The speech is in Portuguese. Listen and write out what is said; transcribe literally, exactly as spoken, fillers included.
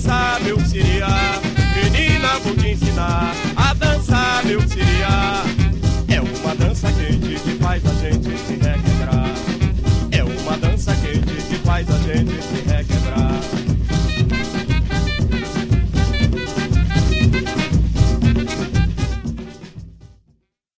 dançar, meu siriá. Menina, vou te ensinar a dançar, meu siriá. É uma dança quente que faz a gente se requebrar. É uma dança quente que faz a gente se